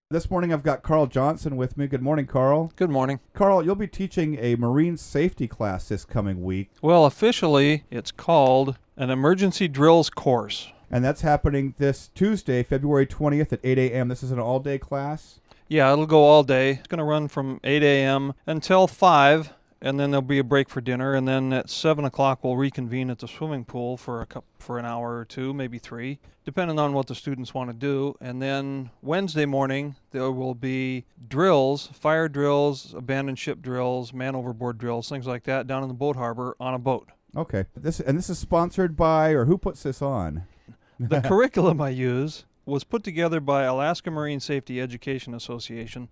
This morning I've got Carl Johnson with me. Good morning, Carl. Good morning. Carl, you'll be teaching a marine safety class this coming week, Well, officially, it's called an Emergency Drills Course. and that's happening this Tuesday, February 20th at 8 a.m. This is an all-day class. Yeah, it'll go all day. It's going to run from 8 a.m. until 5, and then there'll be a break for dinner, and then at 7 o'clock we'll reconvene at the swimming pool for an hour or two, maybe 3, depending on what the students want to do. And then Wednesday morning there will be drills, fire drills, abandoned ship drills, man overboard drills, things like that down in the boat harbor on a boat. Okay. This is sponsored by, or who puts this on? The curriculum I use was put together by Alaska Marine Safety Education Association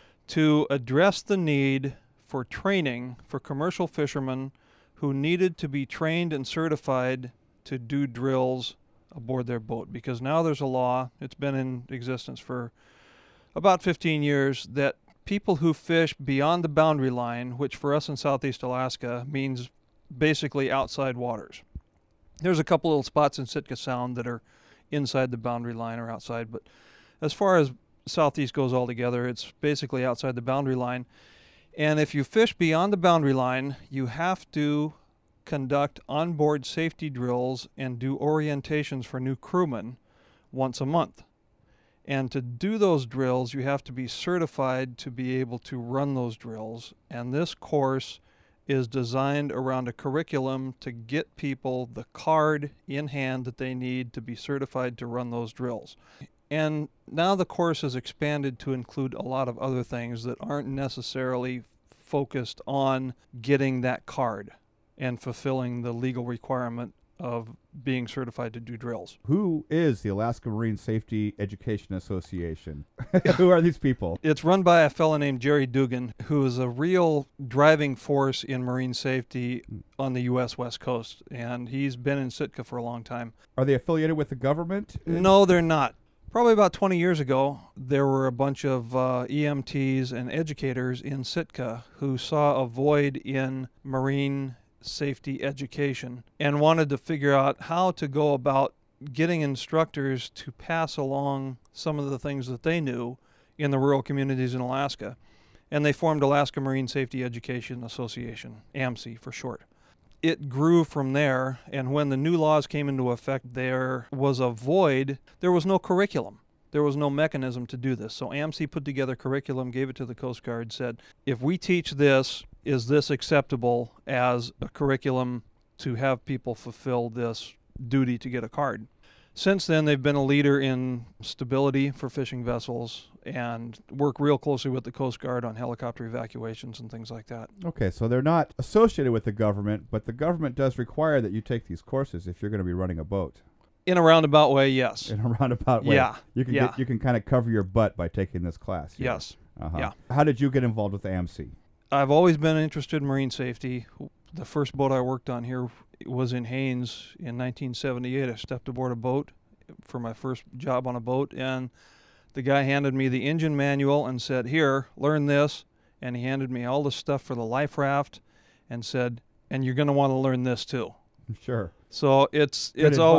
to address the need for training for commercial fishermen who needed to be trained and certified to do drills aboard their boat. Because now there's a law, it's been in existence for about 15 years, that people who fish beyond the boundary line, which for us in Southeast Alaska means basically outside waters. There's a couple little spots in Sitka Sound that are inside the boundary line or outside, but as far as Southeast goes altogether, it's basically outside the boundary line. And if you fish beyond the boundary line, you have to conduct onboard safety drills and do orientations for new crewmen once a month. And to do those drills, you have to be certified to be able to run those drills. And this course is designed around a curriculum to get people the card in hand that they need to be certified to run those drills. And now the course is expanded to include a lot of other things that aren't necessarily focused on getting that card and fulfilling the legal requirement of being certified to do drills. Who is the Alaska Marine Safety Education Association? Who are these people? It's run by a fellow named Jerry Dugan, who is a real driving force in marine safety on the U.S. West Coast, and he's been in Sitka for a long time. Are they affiliated with the government? No, they're not. Probably about 20 years ago, there were a bunch of EMTs and educators in Sitka who saw a void in marine safety education and wanted to figure out how to go about getting instructors to pass along some of the things that they knew in the rural communities in Alaska. And they formed Alaska Marine Safety Education Association, AMSE for short. It grew from there, and when the new laws came into effect, there was a void. There was no curriculum. There was no mechanism to do this. So AMSE put together curriculum, gave it to the Coast Guard, said, if we teach this, is this acceptable as a curriculum to have people fulfill this duty to get a card? Since then, they've been a leader in stability for fishing vessels and work real closely with the Coast Guard on helicopter evacuations and things like that. Okay, so they're not associated with the government, but the government does require that you take these courses if you're going to be running a boat. In a roundabout way, yes. In a roundabout way. Yeah. You can kind of cover your butt by taking this class. Here. Yes. Yeah. How did you get involved with AMSE? I've always been interested in marine safety. The first boat I worked on here was in Haines in 1978. I stepped aboard a boat for my first job on a boat, and the guy handed me the engine manual and said, here, learn this. And he handed me all the stuff for the life raft and said, and you're going to want to learn this too. Sure. So it's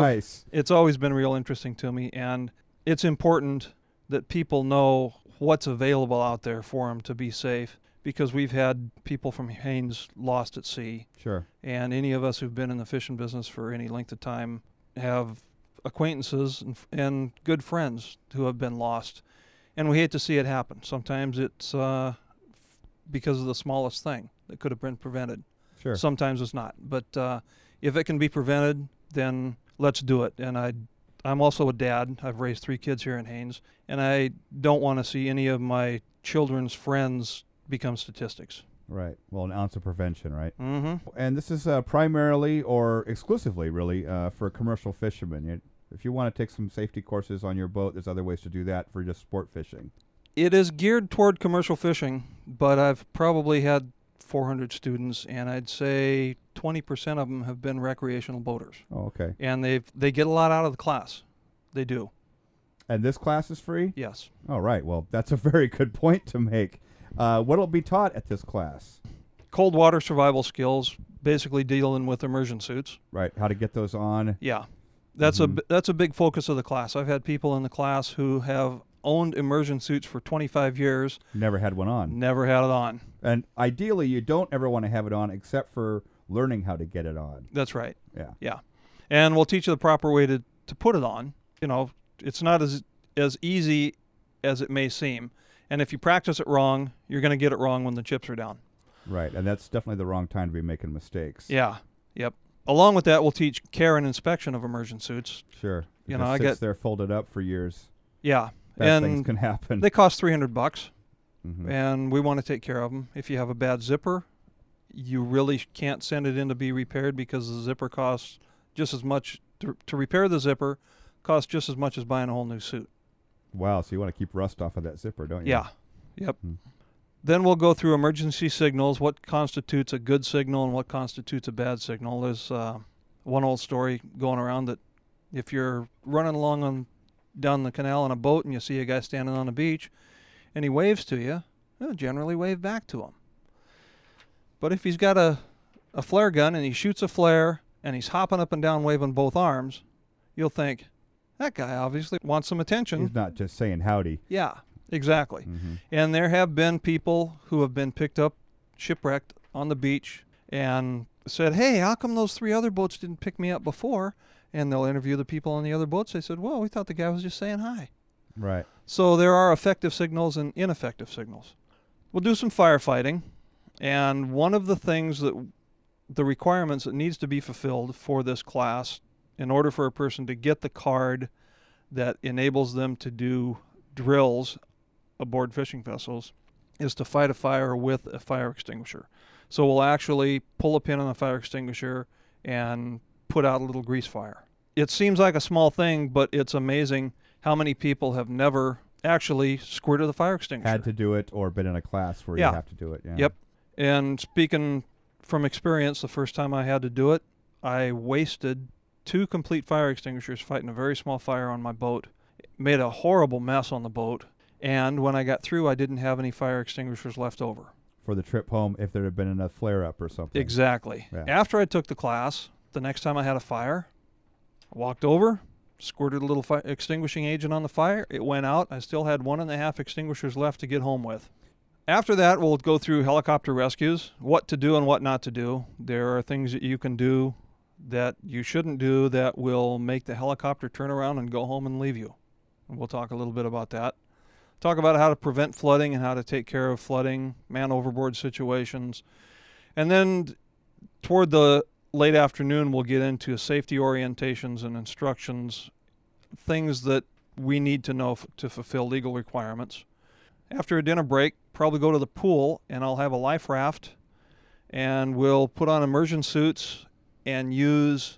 always been real interesting to me, and it's important that people know what's available out there for them to be safe, because we've had people from Haines lost at sea. Sure. And any of us who've been in the fishing business for any length of time have acquaintances and good friends who have been lost. And we hate to see it happen. Sometimes it's because of the smallest thing that could have been prevented. Sure. Sometimes it's not. But if it can be prevented, then let's do it. And I'm also a dad. I've raised 3 kids here in Haines, and I don't want to see any of my children's friends become statistics. Right. Well, an ounce of prevention, right? Mm-hmm. And this is primarily or exclusively, really, for commercial fishermen. If you want to take some safety courses on your boat, there's other ways to do that for just sport fishing. It is geared toward commercial fishing, but I've probably had 400 students, and I'd say 20% of them have been recreational boaters. Oh, okay. And they get a lot out of the class. They do. And this class is free? Yes. All right. Well, that's a very good point to make. What will be taught at this class? Cold water survival skills, basically dealing with immersion suits. Right. How to get those on. Yeah. That's a big focus of the class. I've had people in the class who have owned immersion suits for 25 years. Never had one on. Never had it on. And ideally, you don't ever want to have it on except for learning how to get it on. That's right. Yeah. Yeah. And we'll teach you the proper way to put it on. You know, it's not as easy as it may seem. And if you practice it wrong, you're going to get it wrong when the chips are down. Right. And that's definitely the wrong time to be making mistakes. Yeah. Yep. Along with that, we'll teach care and inspection of immersion suits. Sure. You If know, it I sits get there folded up for years. Yeah. Bad things And can happen. they cost $300, Mhm. and we want to take care of them. If you have a bad zipper, you really can't send it in to be repaired because the zipper costs just as much to repair the zipper costs just as much as buying a whole new suit. Wow. So you want to keep rust off of that zipper, don't you? Yeah. Yep. Hmm. Then we'll go through emergency signals, what constitutes a good signal and what constitutes a bad signal. There's one old story going around that if you're running along down the canal on a boat and you see a guy standing on the beach and he waves to you, you'll generally wave back to him. But if he's got a flare gun and he shoots a flare and he's hopping up and down waving both arms, you'll think, that guy obviously wants some attention. He's not just saying howdy. Yeah, exactly. Mhm. And there have been people who have been picked up shipwrecked on the beach and said, hey, how come those 3 other boats didn't pick me up before? And they'll interview the people on the other boats. They said, well, we thought the guy was just saying hi. Right. So there are effective signals and ineffective signals. We'll do some firefighting. And one of the things the requirements that needs to be fulfilled for this class in order for a person to get the card that enables them to do drills aboard fishing vessels is to fight a fire with a fire extinguisher. So we'll actually pull a pin on the fire extinguisher and put out a little grease fire. It seems like a small thing, but it's amazing how many people have never actually squirted the fire extinguisher. Had to do it or been in a class where Yeah. you have to do it. Yeah. Yep. And speaking from experience, the first time I had to do it, I wasted 2 complete fire extinguishers fighting a very small fire on my boat. It made a horrible mess on the boat. And when I got through, I didn't have any fire extinguishers left over. For the trip home, if there had been enough flare up or something. Exactly. Yeah. After I took the class, the next time I had a fire, I walked over, squirted a little extinguishing agent on the fire. It went out. I still had 1.5 extinguishers left to get home with. After that, we'll go through helicopter rescues, what to do and what not to do. There are things that you can do that you shouldn't do that will make the helicopter turn around and go home and leave you. And we'll talk a little bit about that. Talk about how to prevent flooding and how to take care of flooding, man overboard situations. And then toward the late afternoon, we'll get into safety orientations and instructions, things that we need to know to fulfill legal requirements. After a dinner break, probably go to the pool, and I'll have a life raft, and we'll put on immersion suits and use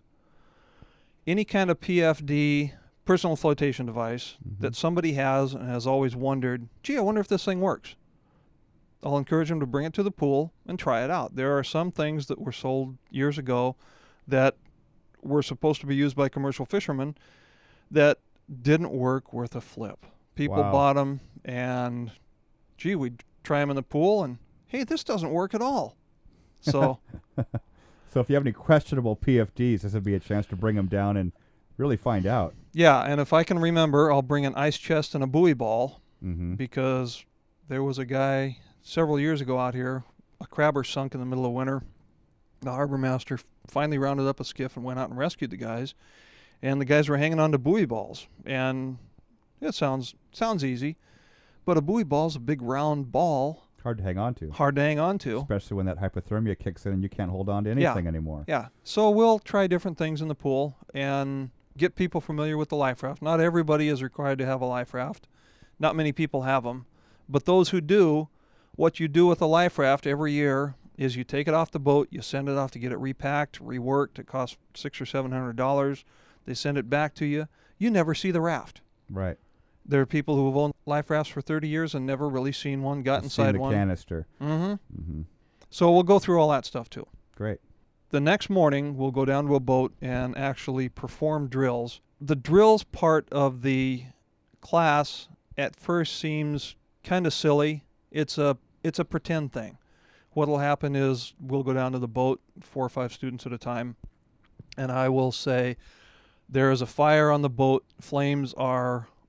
any kind of PFD, personal flotation device, that somebody has and has always wondered, gee, I wonder if this thing works. I'll encourage them to bring it to the pool and try it out. There are some things that were sold years ago that were supposed to be used by commercial fishermen that didn't work worth a flip. People Wow. bought them and, gee, we'd try them in the pool and, hey, this doesn't work at all. So, So if you have any questionable PFDs, this would be a chance to bring them down and really find out. yeah, and if I can remember, I'll bring an ice chest and a buoy ball Mm-hmm. because there was a guy several years ago out here, a crabber sunk in the middle of winter. The harbor master finally rounded up a skiff and went out and rescued the guys. And the guys were hanging on to buoy balls. And it sounds easy, but a buoy ball is a big round ball, Hard to hang on to. hard to hang on to. Especially when that hypothermia kicks in and you can't hold on to anything anymore. Yeah. So we'll try different things in the pool and get people familiar with the life raft. Not everybody is required to have a life raft. Not many people have them. But those who do, what you do with a life raft every year is you take it off the boat, you send it off to get it repacked, reworked. It costs $600 or $700. They send it back to you. You never see the raft. Right. There are people who have owned life rafts for 30 years and never really seen one, got Just seen inside the one. canister. Mm-hmm. Mm-hmm. So we'll go through all that stuff too. Great. The next morning, we'll go down to a boat and actually perform drills. The drills part of the class at first seems kind of silly. It's a pretend thing. What'll happen is we'll go down to the boat, 4 or 5 students at a time, and I will say, there is a fire on the boat. Flames are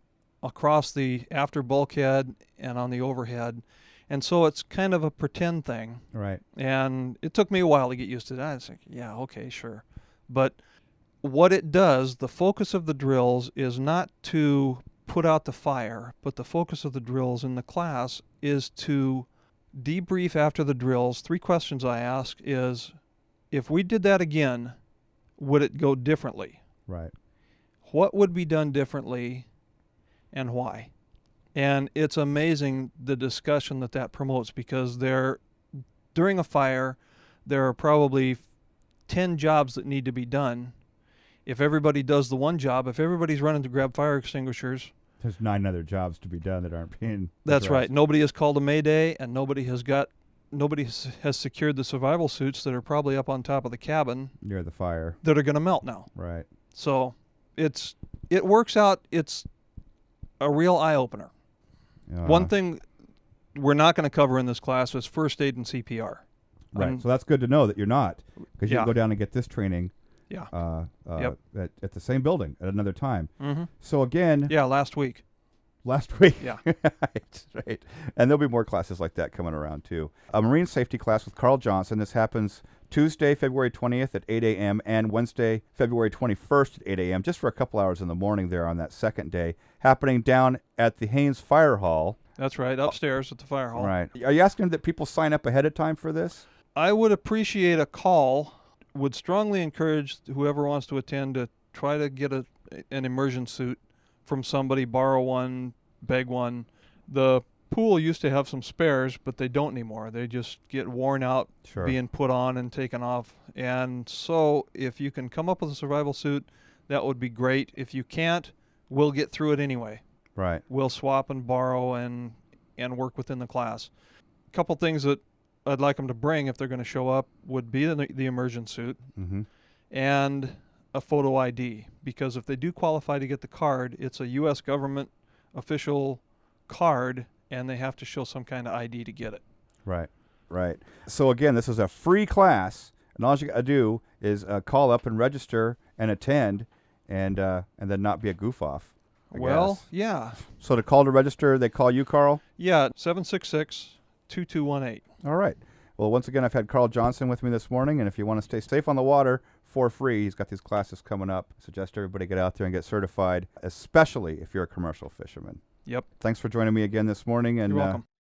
across the after bulkhead and on the overhead. And so it's kind of a pretend thing. Right. And it took me a while to get used to that. I was like, yeah, okay, sure. But what it does, the focus of the drills is not to put out the fire, but the focus of the drills in the class is to debrief after the drills. 3 questions I ask is, if we did that again, would it go differently? Right. What would be done differently and why? And it's amazing the discussion that promotes, because during a fire, there are probably 10 jobs that need to be done. If everybody does the one job, if everybody's running to grab fire extinguishers, there's 9 other jobs to be done that aren't being That's addressed. right. Nobody has called a mayday, and nobody has secured the survival suits that are probably up on top of the cabin Near the fire. that are going to melt now. Right. So it works out. It's a real eye-opener. One thing we're not going to cover in this class is first aid and CPR. Right. So that's good to know that you're not, because you Yeah. can go down and get this training Yeah. at the same building at another time. Mm-hmm. So again, Yeah, last week. last week. Yeah. right. And there'll be more classes like that coming around too. A marine safety class with Carl Johnson. This happens Tuesday, February 20th at 8 a.m. and Wednesday, February 21st at 8 a.m. just for a couple hours in the morning there on that second day, happening down at the Haynes Fire Hall. That's right, upstairs at the fire hall. Right. Are you asking that people sign up ahead of time for this? I would appreciate a call. Would strongly encourage whoever wants to attend to try to get an immersion suit from somebody, borrow one, beg one. The pool used to have some spares, but they don't anymore. They just get worn out, Sure. being put on and taken off. And so if you can come up with a survival suit, that would be great. If you can't, we'll get through it anyway. Right. We'll swap and borrow and work within the class. A couple things that I'd like them to bring if they're going to show up would be the immersion suit Mm-hmm. and a photo ID, because if they do qualify to get the card, it's a U.S. government official card, and they have to show some kind of ID to get it. Right. Right. So again, this is a free class, and all you got to do is call up and register and attend, and then not be a goof off. I Well, guess. yeah. So to call to register, they call you, Carl? Yeah, 766-2218. All right. Well, once again, I've had Carl Johnson with me this morning, and if you want to stay safe on the water for free, he's got these classes coming up. I suggest everybody get out there and get certified, especially if you're a commercial fisherman. Yep. Thanks for joining me again this morning, and You're welcome.